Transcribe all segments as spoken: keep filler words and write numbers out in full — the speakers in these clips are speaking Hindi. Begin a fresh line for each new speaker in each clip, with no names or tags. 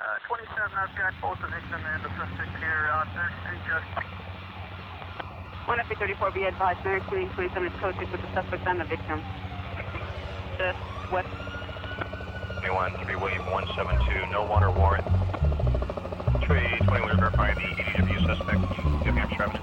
twenty-seven, I've got both the victim and the suspect here on third Street, just.
one F thirty-four, be advised, Mary Queen, twenty-seven is code six with the suspect and the victim. Just west.
twenty-one, three William one seven two, no water warrant. three twenty-one, verify the E D W suspect. Give me a Travis.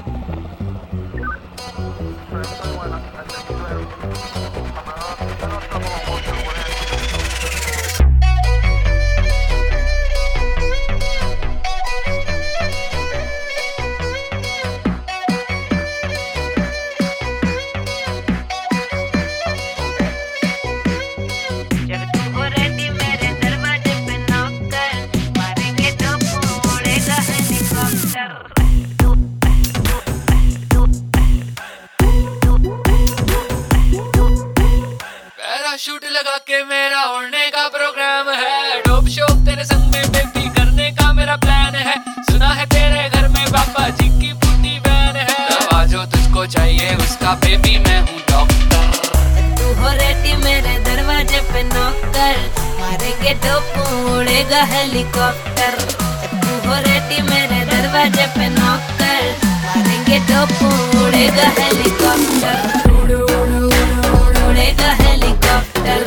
Shoot लगा के मेरा उड़ने का प्रोग्राम है। डोप शोप तेरे संग में बेबी करने का मेरा प्लान है। सुना है तेरे घर में पापा जी की बूटी वैन है। दवा जो तुझको चाहिए उसका बेबी मैं हूँ डॉक्टर।
तू हो रेडी मेरे दरवाजे पे नौकर, मारेंगे डोप उड़ेगा हेलीकॉप्टर। तू हो रेडी मेरे दरवाजे पे नौकर, मारेंगे डोप उड़ेगा हेलीकॉप्टर। उड़ेगा हेलीकॉप्टर,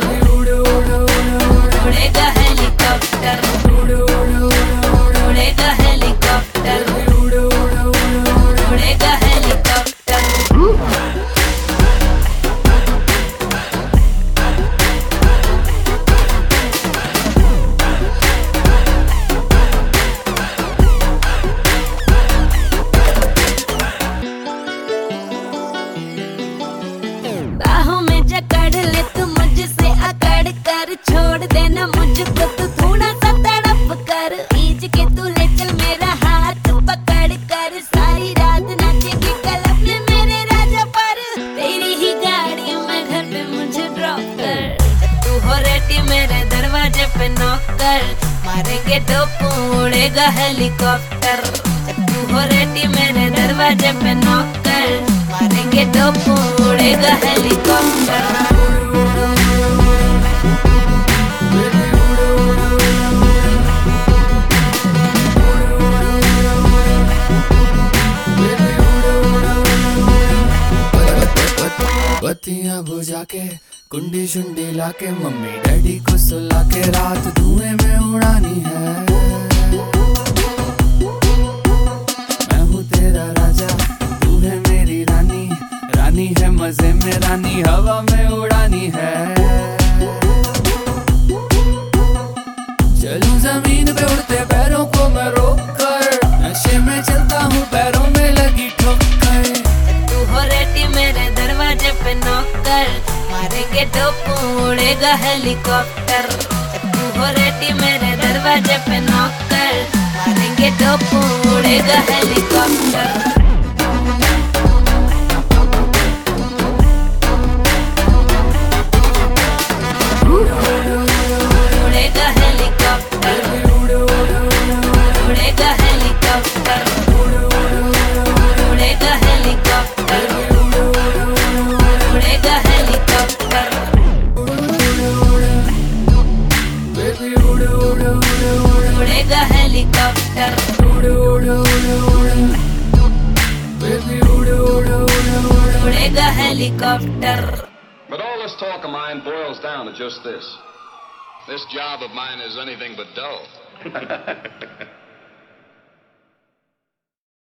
उड़ेगा हेलीकॉप्टर, उड़ेगा हेलीकॉप्टर, उड़ेगा हेलीकॉप्टर। बाहों में जकड़ ले तू मुझसे अकड़ कर, छोड़ देना मुझको तू थोड़ा सा तड़प कर। खींच के तू ले चल मेरा हाथ पकड़ कर, सारी रात नाचेगी क्लब में मेरे राजा पर। तेरी ही गाड़ी में घर पे मुझे ड्रॉप कर। तू हो रेडी मेरे दरवाजे पे नौकर, मारेंगे डोप उड़ेगा हेलीकॉप्टर। तू हो रेडी मेरे दरवाजे पे नौकर, मारेंगे डोप उड़ेगा हेलीकॉप्टर।
बत्तियां बुझा के कुंडी शुंडी लाके, मम्मी डैडी को सुला के रात धुएं में उड़ानी है। मैं हूँ तेरा राजा, तू है मेरी रानी। रानी है मजे में रानी, हवा में उड़ानी है। चलूं जमीन पे उड़ते पैरों को मैं रोक कर, नशे में चलता हूँ पैरों में लगी ठोकर।
तू हो रेडी मेरे दरवाजे पे नौकर, मारेंगे डोप उड़ेगा हेलीकॉप्टर। तू हो रेडी मेरे दरवाजे पे नौकर, मारेंगे डोप उड़ेगा हेलीकॉप्टर। उड़ेगा हेलीकॉप्टर, उड़ेगा हेलीकॉप्टर, उड़ेगा हेलीकॉप्टर, उड़ेगा हेलीकॉप्टर। उड़ेगा हेलीकॉप्टर, उड़ेगा helicopter.
But all this talk of mine boils down to just this. This job of mine is anything but dull.